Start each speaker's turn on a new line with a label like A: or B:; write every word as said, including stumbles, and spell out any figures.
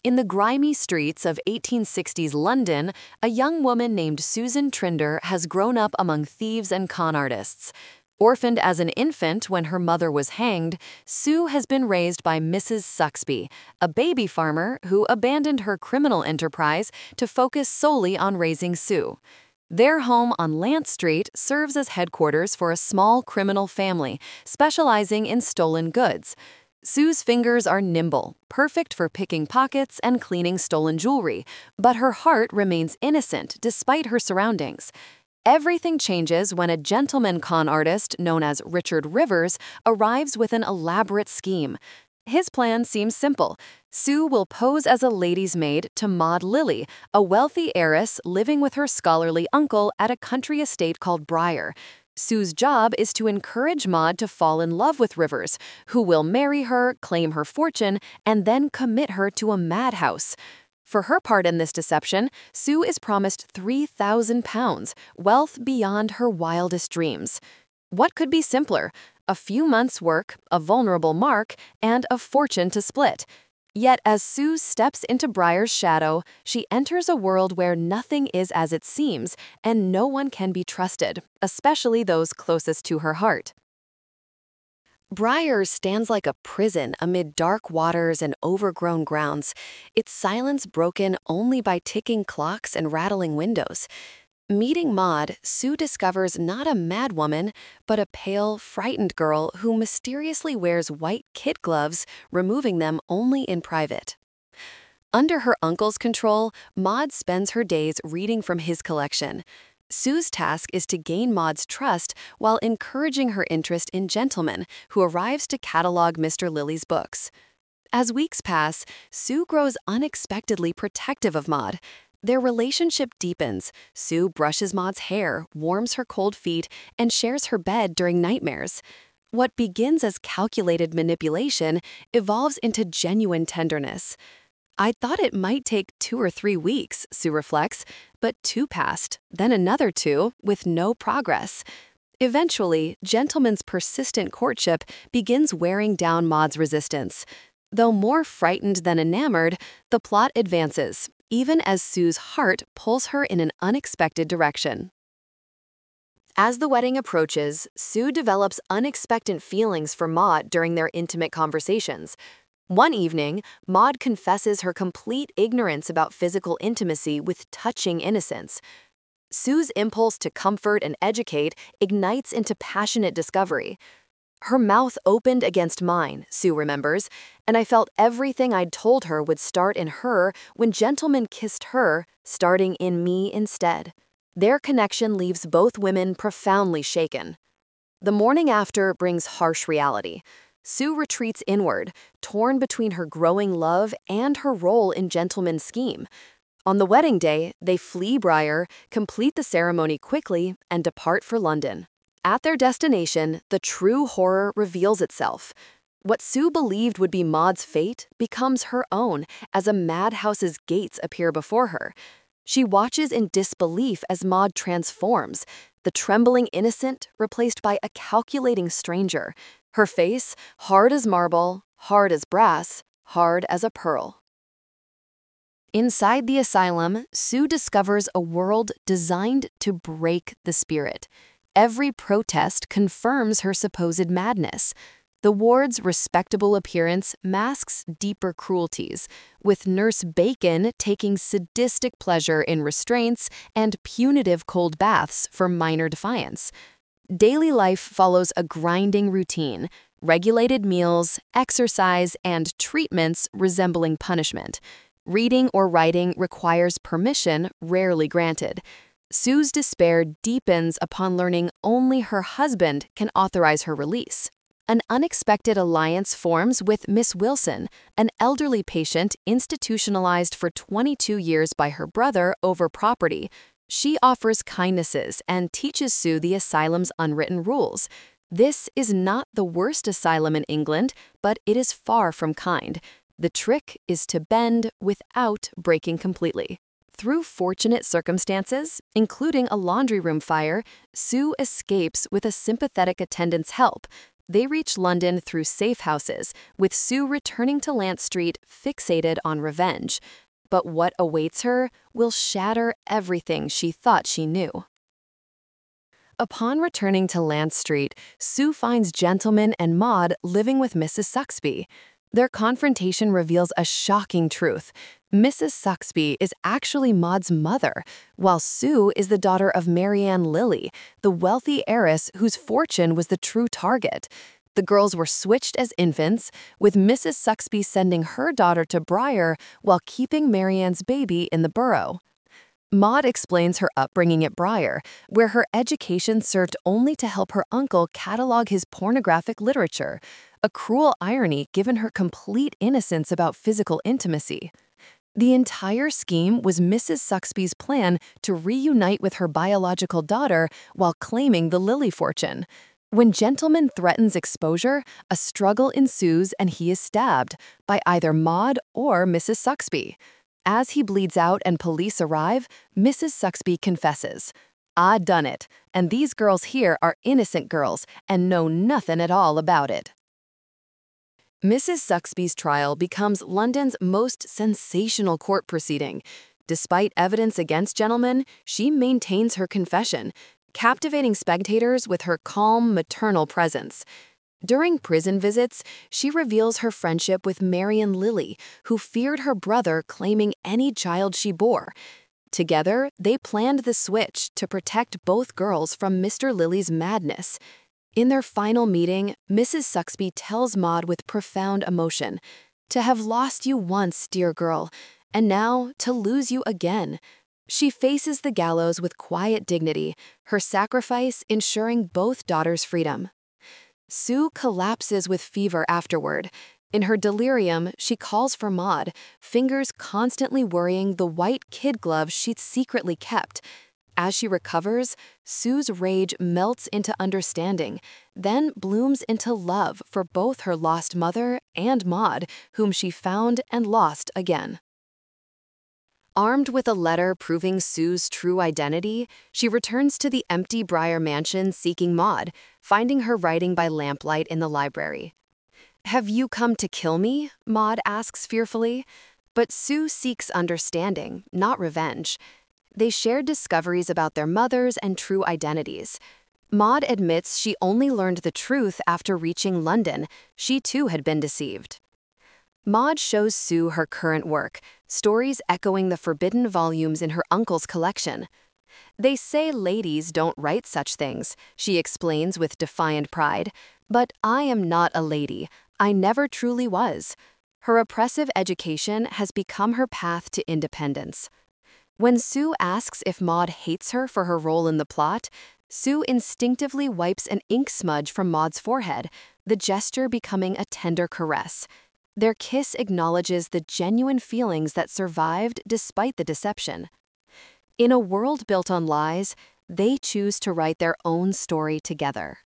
A: In the grimy streets of eighteen sixties London, a young woman named Susan Trinder has grown up among thieves and con artists. Orphaned as an infant when her mother was hanged, Sue has been raised by Missus Suxby, a baby farmer who abandoned her criminal enterprise to focus solely on raising Sue. Their home on Lance Street serves as headquarters for a small criminal family specializing in stolen goods. Sue's fingers are nimble, perfect for picking pockets and cleaning stolen jewelry, but her heart remains innocent despite her surroundings. Everything changes when a gentleman con artist known as Richard Rivers arrives with an elaborate scheme. His plan seems simple. Sue will pose as a lady's maid to Maud Lily, a wealthy heiress living with her scholarly uncle at a country estate called Briar. Sue's job is to encourage Maud to fall in love with Rivers, who will marry her, claim her fortune, and then commit her to a madhouse. For her part in this deception, Sue is promised three thousand pounds, wealth beyond her wildest dreams. What could be simpler? A few months' work, a vulnerable mark, and a fortune to split. Yet as Sue steps into Briar's shadow, she enters a world where nothing is as it seems, and no one can be trusted, especially those closest to her heart. Briar stands like a prison amid dark waters and overgrown grounds, its silence broken only by ticking clocks and rattling windows. Meeting Maud, Sue discovers not a madwoman, but a pale, frightened girl who mysteriously wears white kid gloves, removing them only in private. Under her uncle's control, Maud spends her days reading from his collection. Sue's task is to gain Maud's trust while encouraging her interest in Gentleman, who arrives to catalog Mister Lily's books. As weeks pass, Sue grows unexpectedly protective of Maud. Their relationship deepens. Sue brushes Maud's hair, warms her cold feet, and shares her bed during nightmares. What begins as calculated manipulation evolves into genuine tenderness. I thought it might take two or three weeks, Sue reflects, but two passed, then another two, with no progress. Eventually, Gentleman's persistent courtship begins wearing down Maud's resistance. Though more frightened than enamored, the plot advances, even as Sue's heart pulls her in an unexpected direction. As the wedding approaches, Sue develops unexpected feelings for Maud during their intimate conversations. One evening, Maud confesses her complete ignorance about physical intimacy with touching innocence. Sue's impulse to comfort and educate ignites into passionate discovery. Her mouth opened against mine, Sue remembers, and I felt everything I'd told her would start in her when Gentleman kissed her, starting in me instead. Their connection leaves both women profoundly shaken. The morning after brings harsh reality. Sue retreats inward, torn between her growing love and her role in Gentleman's scheme. On the wedding day, they flee Briar, complete the ceremony quickly, and depart for London. At their destination, the true horror reveals itself. What Sue believed would be Maud's fate becomes her own as a madhouse's gates appear before her. She watches in disbelief as Maud transforms, the trembling innocent replaced by a calculating stranger, her face hard as marble, hard as brass, hard as a pearl. Inside the asylum, Sue discovers a world designed to break the spirit. Every protest confirms her supposed madness. The ward's respectable appearance masks deeper cruelties, with Nurse Bacon taking sadistic pleasure in restraints and punitive cold baths for minor defiance. Daily life follows a grinding routine, regulated meals, exercise, and treatments resembling punishment. Reading or writing requires permission, rarely granted. Sue's despair deepens upon learning only her husband can authorize her release. An unexpected alliance forms with Miss Wilson, an elderly patient institutionalized for twenty-two years by her brother over property. She offers kindnesses and teaches Sue the asylum's unwritten rules. This is not the worst asylum in England, but it is far from kind. The trick is to bend without breaking completely. Through fortunate circumstances, including a laundry room fire, Sue escapes with a sympathetic attendant's help. They reach London through safe houses, with Sue returning to Lant Street fixated on revenge. But what awaits her will shatter everything she thought she knew. Upon returning to Lant Street, Sue finds Gentleman and Maud living with Missus Suxby. Their confrontation reveals a shocking truth. Missus Suxby is actually Maud's mother, while Sue is the daughter of Marianne Lilly, the wealthy heiress whose fortune was the true target. The girls were switched as infants, with Missus Suxby sending her daughter to Briar while keeping Marianne's baby in the Borough. Maud explains her upbringing at Briar, where her education served only to help her uncle catalog his pornographic literature, a cruel irony given her complete innocence about physical intimacy. The entire scheme was Missus Suxby's plan to reunite with her biological daughter while claiming the Lilly fortune. When Gentleman threatens exposure, a struggle ensues and he is stabbed by either Maud or Missus Suxby. As he bleeds out and police arrive, Missus Suxby confesses, "I done it, and these girls here are innocent girls and know nothing at all about it." Missus Suxby's trial becomes London's most sensational court proceeding. Despite evidence against Gentleman, she maintains her confession, captivating spectators with her calm, maternal presence. During prison visits, she reveals her friendship with Marianne Lilly, who feared her brother claiming any child she bore. Together, they planned the switch to protect both girls from Mister Lilly's madness. In their final meeting, Missus Suxby tells Maud with profound emotion, "To have lost you once, dear girl, and now to lose you again." She faces the gallows with quiet dignity, her sacrifice ensuring both daughters' freedom. Sue collapses with fever afterward. In her delirium, she calls for Maud, fingers constantly worrying the white kid glove she'd secretly kept. As she recovers, Sue's rage melts into understanding, then blooms into love for both her lost mother and Maud, whom she found and lost again. Armed with a letter proving Sue's true identity, she returns to the empty Briar mansion seeking Maud, finding her writing by lamplight in the library. "Have you come to kill me?" Maud asks fearfully. But Sue seeks understanding, not revenge. They share discoveries about their mothers and true identities. Maud admits she only learned the truth after reaching London. She too had been deceived. Maud shows Sue her current work, stories echoing the forbidden volumes in her uncle's collection. "They say ladies don't write such things," she explains with defiant pride. "But I am not a lady. I never truly was." Her oppressive education has become her path to independence. When Sue asks if Maud hates her for her role in the plot, Sue instinctively wipes an ink smudge from Maud's forehead, the gesture becoming a tender caress. Their kiss acknowledges the genuine feelings that survived despite the deception. In a world built on lies, they choose to write their own story together.